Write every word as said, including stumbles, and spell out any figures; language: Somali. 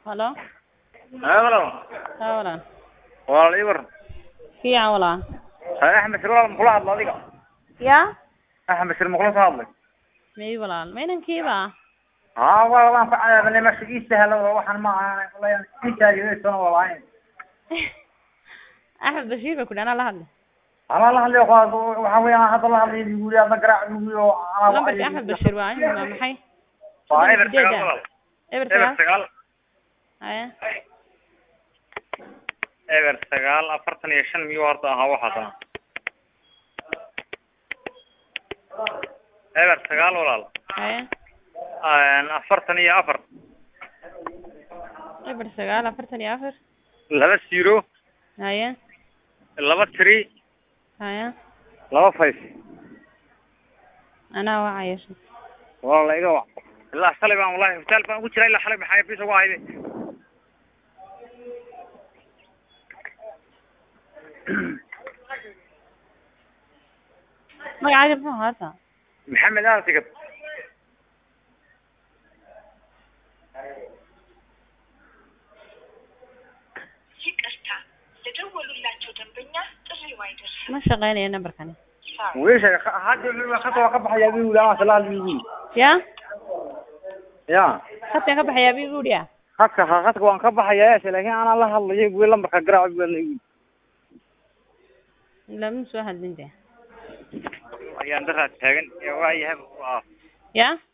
Hello. Hello. Hello. Wala ibar. Fiican walaal. Axmed Sirwal muqula hadla adiga. Ya? Axmed Sir muqula hadla. May walaal, maynan kiiba. Ha wala waan facaya bal ma shigiista helo waxaan ma ahan wallahi intaayo soo walaay. Axmed Bashiir ku dhana la hadla. Ala la hadlay waxa weeyaan hadda la hadlay guuri ama garaac guuri oo ana Lambarka Axmed Bashiir waa inuu ma maxay? Waa eber sagaal. Eber Eber sagaal. Haya. eber sagaal afartan iyo shan miyo horta aha waxaas. eber sagaal walaal. Haya. aan afartan iyo afar. eber sagaal afartan iyo afar. laba zero. Haya. laba three. Haya. laba five. Ana wacay. والله إيوه الله سلم والله مثال بقى وش لا حلب حياة في سواعي ما عارف هذا محمد آل تقط ما شغال يا نمبر كان وإيش هذا خطوة قبح يا بيو لا سلال بيو يا يا خطة قبح يا بيو يا خطك خطك وان قبح يا إيش لكن أنا الله الله يقول لما كقرأ يقول لا من سو هاد من ده يا أنت تاجن يا واي هم يا